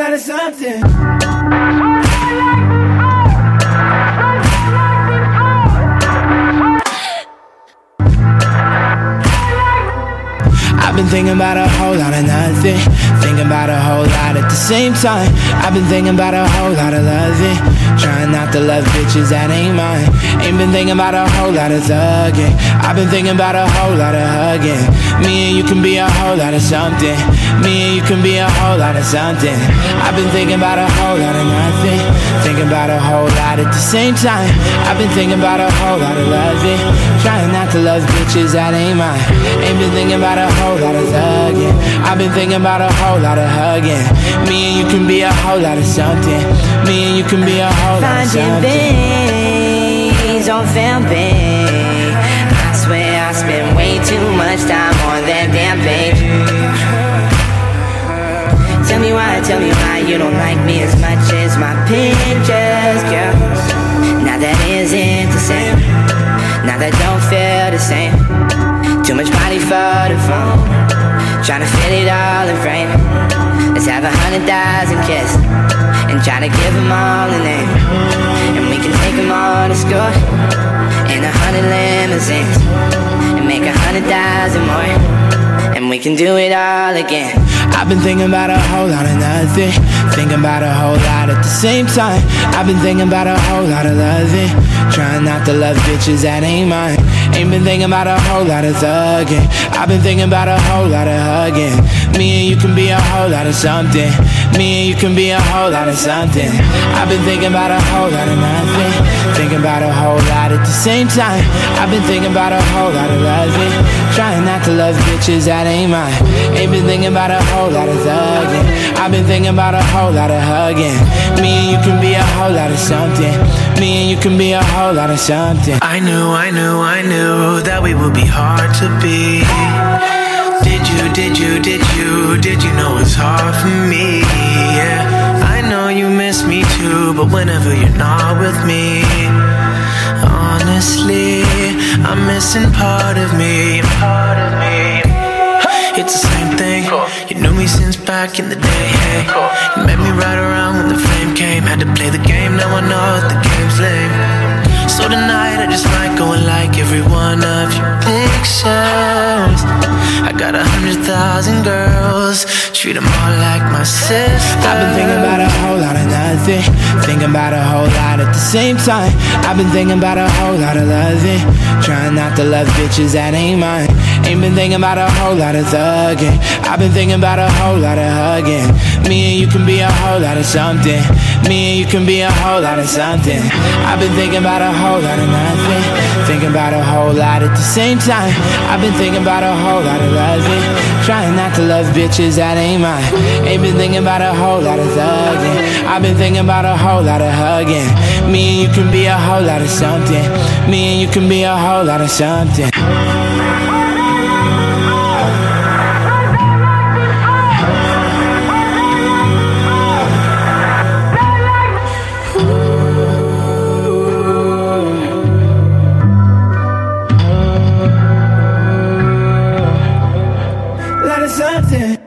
lot of something. I've been thinking about a whole lot of nothing, thinking about a whole lot at the same time. I've been thinking about a whole lot of loving, trying not to love bitches that ain't mine. Ain't been thinking about a whole lot of thugging. I've been thinking about a whole lot of hugging. Me and you can be a whole lot of something. Me and you can be a whole lot of something. I've been thinking about a whole lot of nothing, thinking about a whole lot at the same time. I've been thinking about a whole lot of loving, trying not to love bitches that ain't mine. Ain't been thinking about a whole lot of thugging. I've been thinking about a whole lot of hugging. Me and you can be a whole lot of something. Me and you can be a whole lot of something. Finding things on film, babe. I swear I spend way too much time on that damn page. Tell me why you don't like me as much as my pictures, girl. Now that isn't the same. Now that don't feel the same. Too much body for the phone, trying to fit it all in frame. Let's have 100,000 kisses and try to give them all a name. And we can take them all to school in 100 limousines and make 100,000 more, and we can do it all again. I've been thinking about a whole lot of nothing, thinking about a whole lot at the same time. I've been thinking about a whole lot of loving, trying not to love bitches that ain't mine. Ain't been thinking about a whole lot of thugging. I've been thinking about a whole lot of hugging. Me and you can be a whole lot of something. Me and you can be a whole lot of something. I've been thinking about a whole lot of nothing, thinking about a whole lot at the same time. I've been thinking about a whole lot of loving, trying not to love bitches that ain't mine. Ain't been thinking about a whole lot of thugging. I've been thinking about a whole lot of hugging. Me and you can be a whole lot of something. Me and you can be a whole lot of something. I knew that we would be hard to beat. Did you know it's hard for me? Yeah, I know you miss me too, but whenever you're not with me, honestly, I'm missing part of me. It's the same thing. You knew me since back in the day. Hey, you met me right around when the fame came. Had to play the game, now I know the game's lame. So tonight I just might go and like every one of your pictures. I got 100,000 girls, treat them all like my sister. I've been thinking about a whole lot of nothing, thinking about a whole lot at the same time. I've been thinking about a whole lot of loving, trying not to love bitches that ain't mine. Ain't been thinking about a whole lot of thugging. I've been thinking about a whole lot of hugging. Me and you can be a whole lot of something. Me and you can be a whole lot of something. I've been thinking about a whole lot of nothing, thinking about a whole lot at the same time. I've been thinking about a whole lot of loving, trying not to love bitches that ain't mine. Ain't been thinking about a whole lot of thugging. I've been thinking about a whole lot of hugging. Me and you can be a whole lot of something. Me and you can be a whole lot of something. Something.